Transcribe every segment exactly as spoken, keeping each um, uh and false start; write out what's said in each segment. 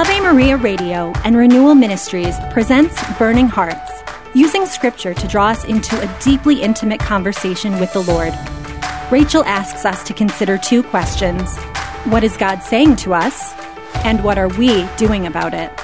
Ave Maria Radio and Renewal Ministries presents Burning Hearts, using Scripture to draw us into a deeply intimate conversation with the Lord. Rachel asks us to consider two questions. What is God saying to us? And what are we doing about it?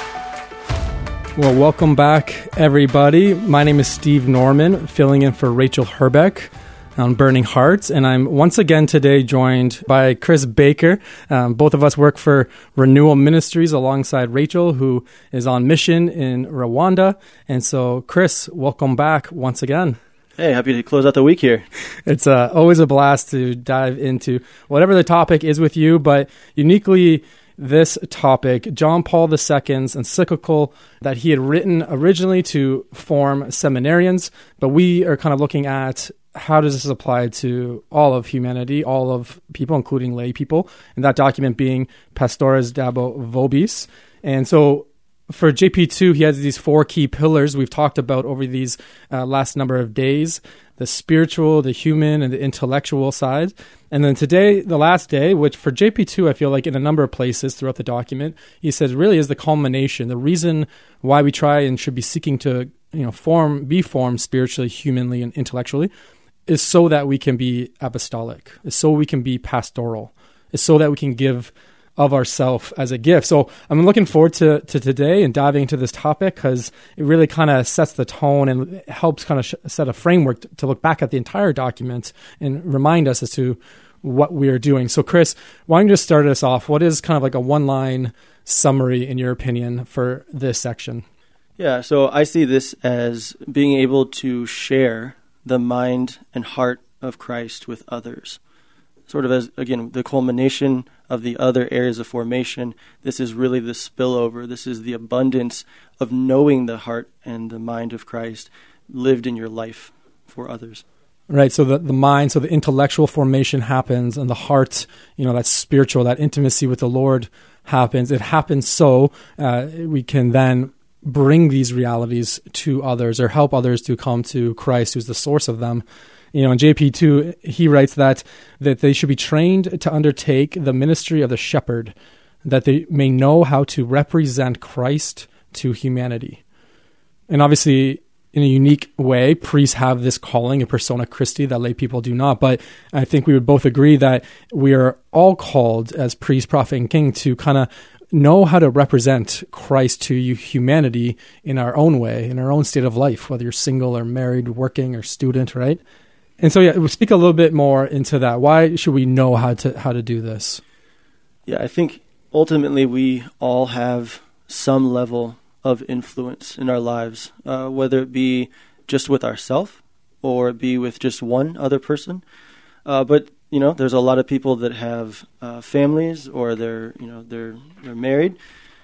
Well, welcome back, everybody. My name is Steve Norman, filling in for Rachel Herbeck on Burning Hearts, and I'm once again today joined by Chris Baker. Um, both of us work for Renewal Ministries alongside Rachel, who is on mission in Rwanda. And so, Chris, welcome back once again. Hey, happy to close out the week here. It's uh, always a blast to dive into whatever the topic is with you, but uniquely this topic, John Paul the Second's encyclical that he had written originally to form seminarians, but we are kind of looking at how does this apply to all of humanity, all of people, including lay people, and that document being Pastores Dabo Vobis. And so for J P two, he has these four key pillars we've talked about over these uh, last number of days: the spiritual, the human, and the intellectual side. And then today, the last day, which for J P two, I feel like in a number of places throughout the document, he says really is the culmination, the reason why we try and should be seeking to, you know, form, be formed spiritually, humanly, and intellectually, is so that we can be apostolic, is so we can be pastoral, is so that we can give of ourself as a gift. So I'm looking forward to, to today and diving into this topic because it really kind of sets the tone and helps kind of sh- set a framework to, to look back at the entire document and remind us as to what we are doing. So Chris, why don't you just start us off? What is kind of like a one-line summary, in your opinion, for this section? Yeah, so I see this as being able to share the mind and heart of Christ with others. Sort of as, again, the culmination of the other areas of formation. This is really the spillover. This is the abundance of knowing the heart and the mind of Christ lived in your life for others. Right, so the, the mind, so the intellectual formation happens, and the heart, you know, that spiritual, that intimacy with the Lord happens. It happens so uh, we can then bring these realities to others or help others to come to Christ, who's the source of them. You know, in J P two, he writes that that they should be trained to undertake the ministry of the shepherd, that they may know how to represent Christ to humanity. And obviously, in a unique way, priests have this calling, a persona Christi, that lay people do not. But I think we would both agree that we are all called as priest, prophet, and king to kind of know how to represent Christ to you, humanity, in our own way, in our own state of life, whether you're single or married, working or student, right? And so, yeah, we'll speak a little bit more into that. Why should we know how to how to do this? Yeah, I think ultimately we all have some level of influence in our lives, uh, whether it be just with ourselves or it be with just one other person. Uh, but you know, there's a lot of people that have uh, families, or they're you know they're they're married.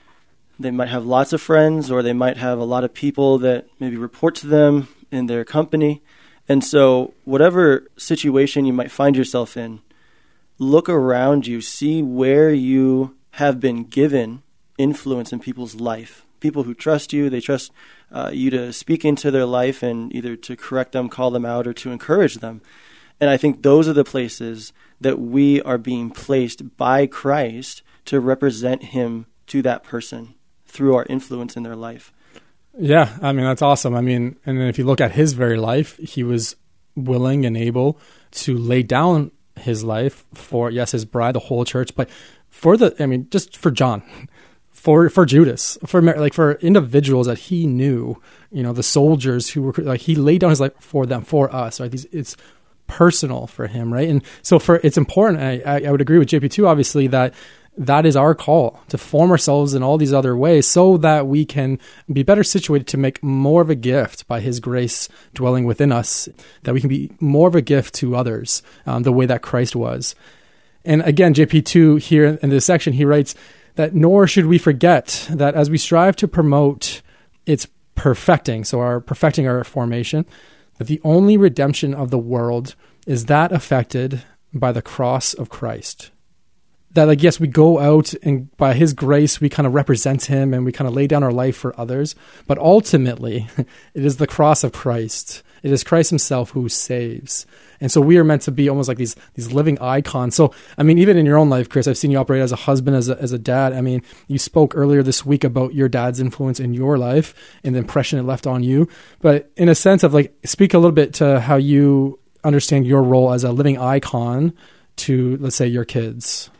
They might have lots of friends, or they might have a lot of people that maybe report to them in their company. And so whatever situation you might find yourself in, look around you, see where you have been given influence in people's life. People who trust you, they trust uh, you to speak into their life and either to correct them, call them out, or to encourage them. And I think those are the places that we are being placed by Christ to represent him to that person through our influence in their life. Yeah, I mean, that's awesome. I mean, and then if you look at his very life, he was willing and able to lay down his life for, yes, his bride, the whole church, but for the, I mean, just for John, for for Judas, for like for individuals that he knew, you know, the soldiers who were, like, he laid down his life for them, for us, right? These, it's personal for him, right? And so for, it's important, I, I would agree with J P two, obviously, that that is our call to form ourselves in all these other ways so that we can be better situated to make more of a gift by his grace dwelling within us, that we can be more of a gift to others, um, the way that Christ was. And again, J P two here in this section, he writes that nor should we forget that as we strive to promote its perfecting, so our perfecting our formation, that the only redemption of the world is that affected by the cross of Christ. That, like, yes, we go out and by his grace, we kind of represent him and we kind of lay down our life for others. But ultimately, it is the cross of Christ It is Christ himself who saves. And so we are meant to be almost like these these living icons. So, I mean, even in your own life, Chris, I've seen you operate as a husband, as a, as a dad. I mean, you spoke earlier this week about your dad's influence in your life and the impression it left on you. But in a sense of like, speak a little bit to how you understand your role as a living icon to, let's say, your kids.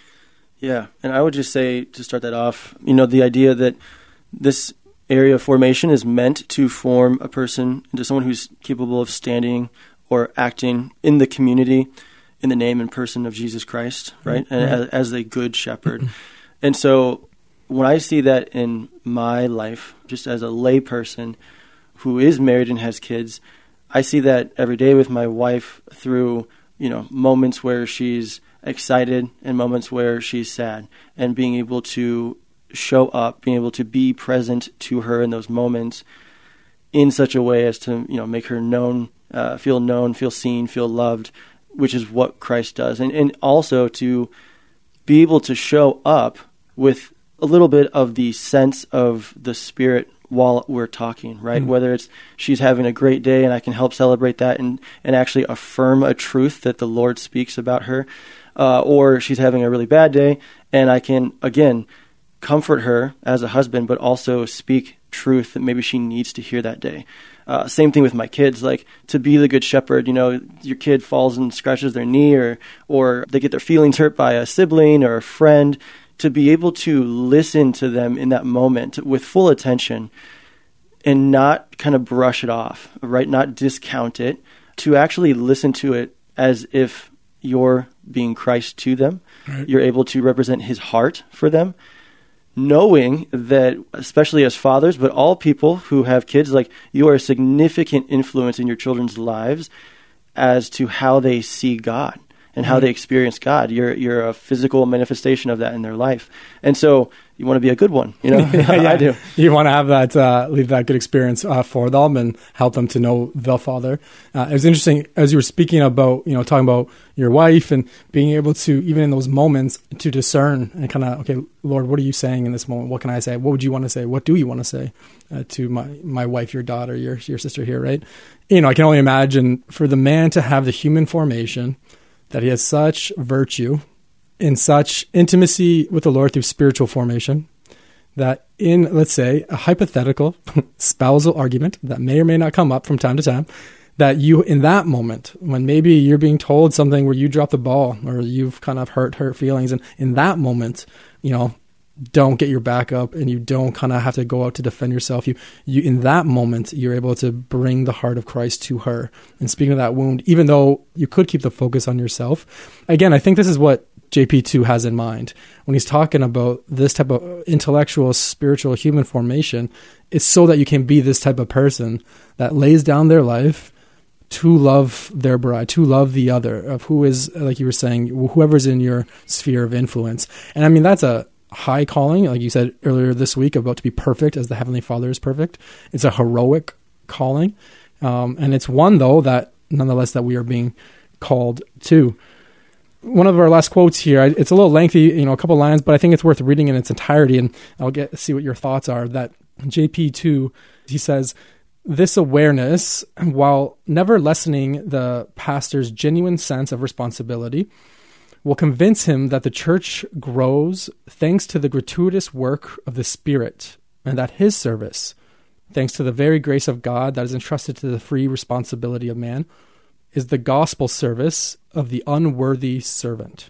Yeah, and I would just say, to start that off, you know, the idea that this area of formation is meant to form a person into someone who's capable of standing or acting in the community in the name and person of Jesus Christ, right? Mm-hmm. And as, as a good shepherd. And so when I see that in my life, just as a lay person who is married and has kids, I see that every day with my wife through, you know, moments where she's excited and moments where she's sad, and being able to show up, being able to be present to her in those moments in such a way as to, you know, make her known, uh, feel known, feel seen, feel loved, which is what Christ does. And, and also to be able to show up with a little bit of the sense of the Spirit while we're talking, right? Mm-hmm. Whether it's she's having a great day and I can help celebrate that and, and actually affirm a truth that the Lord speaks about her, uh, or she's having a really bad day and I can, again, comfort her as a husband, but also speak truth that maybe she needs to hear that day. Uh, same thing with my kids, like to be the good shepherd. You know, your kid falls and scratches their knee, or or they get their feelings hurt by a sibling or a friend, to be able to listen to them in that moment with full attention and not kind of brush it off, right? Not discount it, to actually listen to it as if you're being Christ to them. Right. You're able to represent his heart for them, knowing that, especially as fathers, but all people who have kids, like, you are a significant influence in your children's lives as to how they see God and how mm-hmm. they experience God. You're you're a physical manifestation of that in their life. And so you want to be a good one, you know? yeah, I do. You want to have that, uh, leave that good experience uh, for them and help them to know the Father. Uh, it was interesting, as you were speaking about, you know, talking about your wife and being able to, even in those moments, to discern and kind of, okay, Lord, what are you saying in this moment? What can I say? What would you want to say? What do you want to say uh, to my, my wife, your daughter, your, your sister here, right? You know, I can only imagine for the man to have the human formation, that he has such virtue in such intimacy with the Lord through spiritual formation, that in, let's say, a hypothetical spousal argument that may or may not come up from time to time, that you, in that moment, when maybe you're being told something where you drop the ball or you've kind of hurt her feelings, and in that moment, you know, don't get your back up and you don't kind of have to go out to defend yourself. You, you, in that moment, you're able to bring the heart of Christ to her. And speaking of that wound, even though you could keep the focus on yourself, again, I think this is what J P two has in mind when he's talking about this type of intellectual, spiritual, human formation. It's so that you can be this type of person that lays down their life to love their bride, to love the other, of who is, like you were saying, whoever's in your sphere of influence. And I mean, that's a high calling, like you said earlier this week, about to be perfect as the Heavenly Father is perfect. It's a heroic calling. Um, and it's one, though, that nonetheless that we are being called to. One of our last quotes here, it's a little lengthy, you know, a couple lines, but I think it's worth reading in its entirety, and I'll get see what your thoughts are. That J P two, he says, this awareness, while never lessening the pastor's genuine sense of responsibility, will convince him that the church grows thanks to the gratuitous work of the Spirit, and that his service, thanks to the very grace of God that is entrusted to the free responsibility of man, is the gospel service of the unworthy servant.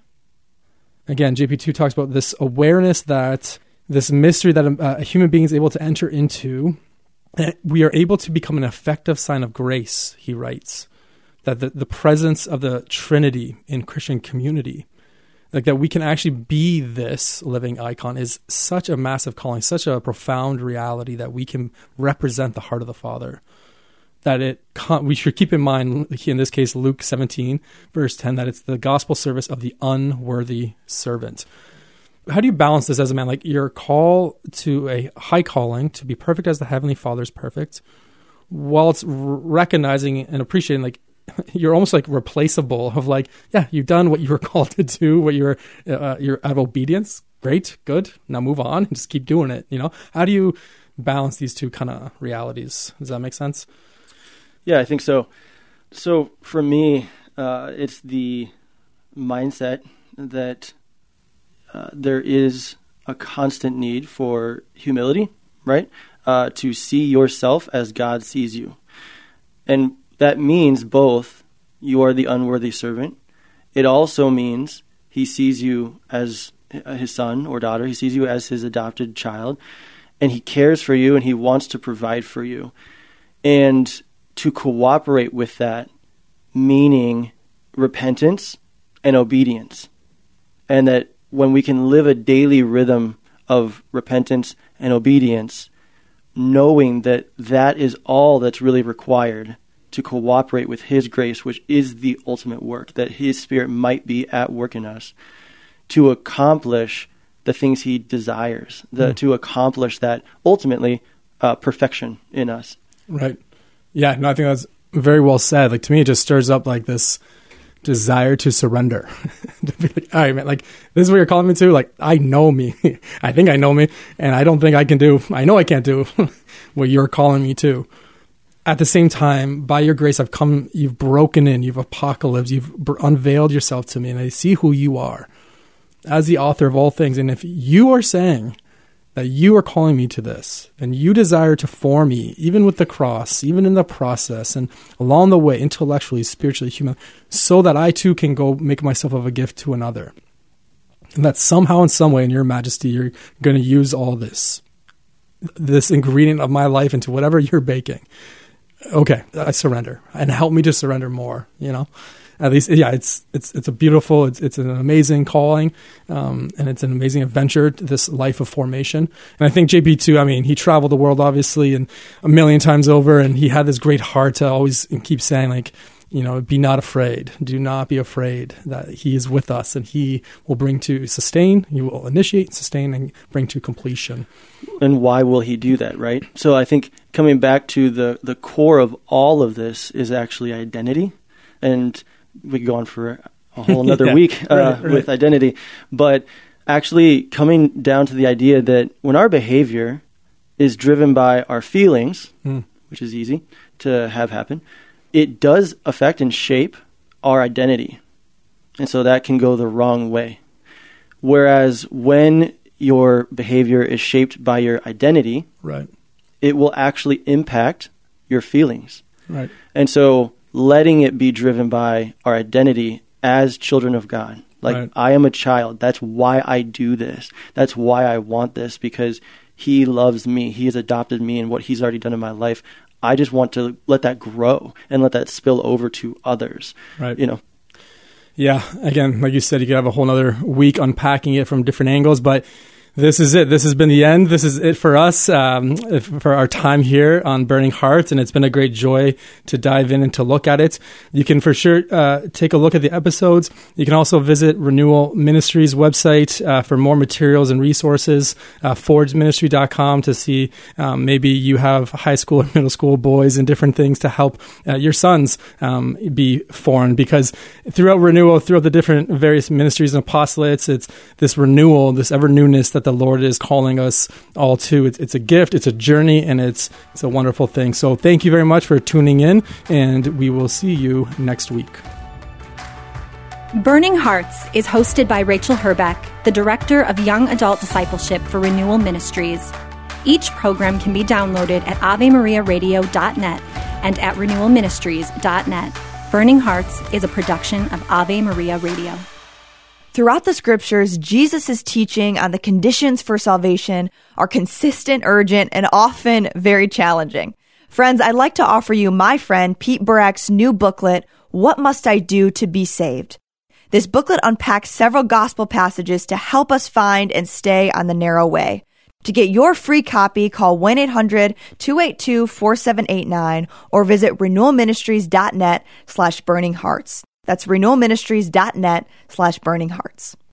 Again, J P two talks about this awareness that this mystery that a, a human being is able to enter into, that we are able to become an effective sign of grace, he writes. That the, the presence of the Trinity in Christian community, like that we can actually be this living icon, is such a massive calling, such a profound reality that we can represent the heart of the Father. That it we should keep in mind, in this case, Luke seventeen, verse ten, that it's the gospel service of the unworthy servant. How do you balance this as a man? Like your call to a high calling, to be perfect as the Heavenly Father is perfect, while it's recognizing and appreciating, like, you're almost like replaceable, of like, yeah, you've done what you were called to do, what you were, uh, you're out of obedience. Great, good. Now move on and just keep doing it. You know, how do you balance these two kind of realities? Does that make sense? Yeah, I think so. So for me, uh, it's the mindset that uh, there is a constant need for humility, right? Uh, to see yourself as God sees you. And that means both you are the unworthy servant. It also means he sees you as his son or daughter. He sees you as his adopted child. And he cares for you and he wants to provide for you. And to cooperate with that, meaning repentance and obedience. And that when we can live a daily rhythm of repentance and obedience, knowing that that is all that's really required to cooperate with his grace, which is the ultimate work, that his Spirit might be at work in us to accomplish the things he desires, the, mm. to accomplish that ultimately uh, perfection in us. Right. Yeah, no, I think that's very well said. Like, to me, it just stirs up like this desire to surrender. To be like, all right, man, like, this is what you're calling me to? Like, I know me. I think I know me, and I don't think I can do, I know I can't do what you're calling me to. At the same time, by your grace, I've come, you've broken in, you've apocalypsed, you've b- unveiled yourself to me, and I see who you are as the author of all things. And if you are saying that you are calling me to this, and you desire to form me, even with the cross, even in the process, and along the way, intellectually, spiritually, human, so that I too can go make myself of a gift to another. And that somehow, in some way, in your majesty, you're going to use all this, this ingredient of my life into whatever you're baking. Okay, I surrender, and help me to surrender more, you know? At least, yeah, it's it's it's a beautiful, it's it's an amazing calling, um, and it's an amazing adventure, this life of formation. And I think J P too, I mean, he traveled the world, obviously, and a million times over, and he had this great heart to always keep saying, like, you know, be not afraid. Do not be afraid that he is with us, and he will bring to sustain, he will initiate, sustain, and bring to completion. And why will he do that, right? So I think coming back to the, the core of all of this is actually identity. And we could go on for a whole another yeah, week uh, right, right. with identity. But actually coming down to the idea that when our behavior is driven by our feelings, mm. which is easy to have happen, it does affect and shape our identity. And so that can go the wrong way. Whereas when your behavior is shaped by your identity, right, it will actually impact your feelings. Right. And so letting it be driven by our identity as children of God. Like, right. I am a child. That's why I do this. That's why I want this, because he loves me. He has adopted me and what he's already done in my life. I just want to let that grow and let that spill over to others. Right. You know? Yeah. Again, like you said, you could have a whole nother week unpacking it from different angles, but this is it. This has been the end. This is it for us, um, for our time here on Burning Hearts, and it's been a great joy to dive in and to look at it. You can for sure uh, take a look at the episodes. You can also visit Renewal Ministries website uh, for more materials and resources, uh, forge ministry dot com, to see um, maybe you have high school or middle school boys and different things to help uh, your sons um, be formed. Because throughout Renewal, throughout the different various ministries and apostolates, it's this renewal, this ever newness that the Lord is calling us all to. It's, it's a gift, it's a journey, and it's it's a wonderful thing. So thank you very much for tuning in, and we will see you next week. Burning Hearts is hosted by Rachel Herbeck, the Director of Young Adult Discipleship for Renewal Ministries. Each program can be downloaded at ave maria radio dot net and at renewal ministries dot net. Burning Hearts is a production of Ave Maria Radio. Throughout the scriptures, Jesus' teaching on the conditions for salvation are consistent, urgent, and often very challenging. Friends, I'd like to offer you my friend Pete Burak's new booklet, What Must I Do to Be Saved? This booklet unpacks several gospel passages to help us find and stay on the narrow way. To get your free copy, call one eight hundred two eight two four seven eight nine or visit renewal ministries dot net slash burning hearts. That's renewal ministries dot net slash burning hearts.